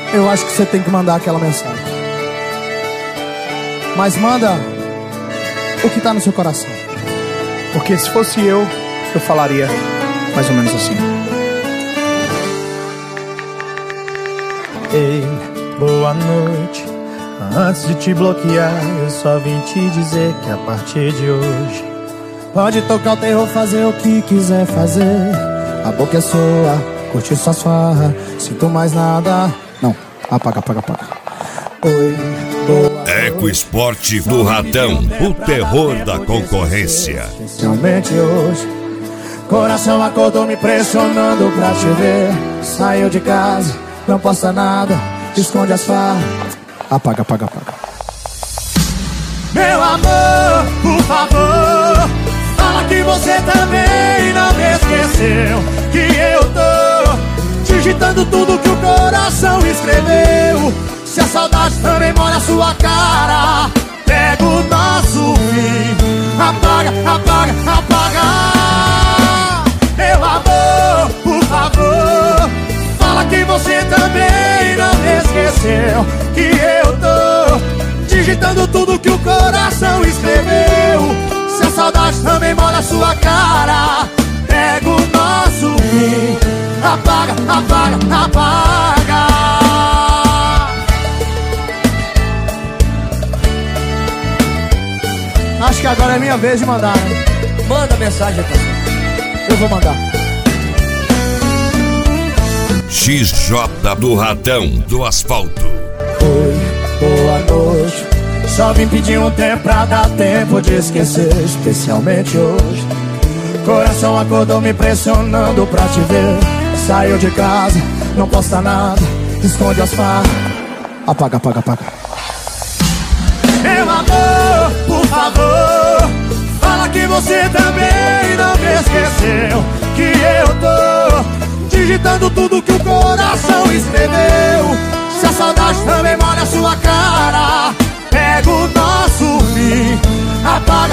eu acho que você tem que mandar aquela mensagem. Mas manda o que tá no seu coração. Porque se fosse eu falaria mais ou menos assim: ei, boa noite. Antes de te bloquear, eu só vim te dizer que a partir de hoje pode tocar o terror, fazer o que quiser fazer. A boca é sua, curtir suas farras. Sinto mais nada. Não, apaga. Oi, boa Ecoesporte do Ratão, o terror da concorrência. Especialmente hoje, coração acordou me pressionando pra te ver. Saiu de casa, não posta nada, esconde as farras. Apaga. Meu amor, por favor, fala que você também não me esqueceu. Que eu tô digitando tudo que o coração escreveu. Se a saudade também molha a sua cara, pega o nosso fim. Apaga. Meu amor, por favor, fala que você também não me esqueceu. Que eu tô digitando tudo que o coração escreveu. Se a saudade também molha a sua cara, pega o nosso fim. Apaga. Acho que agora é minha vez de mandar, né? Manda mensagem, parceiro. Eu vou mandar. XJ do Ratão do Asfalto. Oi, boa noite. Só vim pedir um tempo pra dar tempo de esquecer. Especialmente hoje, coração acordou me pressionando pra te ver. Saiu de casa, não posta nada, esconde as farras. Apaga. Meu amor, por favor, fala que você também não me esqueceu. Que eu tô digitando tudo que o coração escreveu. Se a saudade também molha a sua cara, pega o nosso fim. Apaga.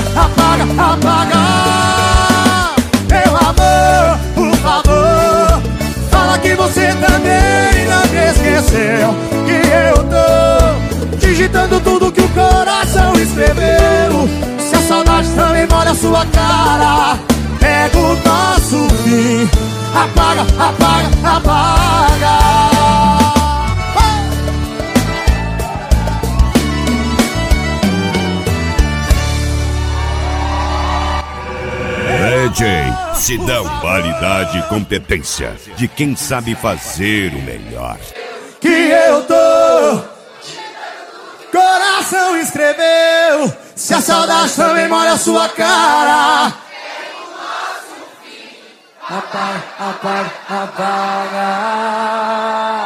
Meu amor, por favor, fala que você também não me esqueceu. Que eu tô digitando tudo que o coração escreveu. Se a saudade também molha a sua cara, pega o nosso fim. Apaga. DJ Sidão, qualidade e competência de quem sabe fazer o melhor. Que eu tô, coração escreveu. Se a saudade também molha a sua cara, apaga.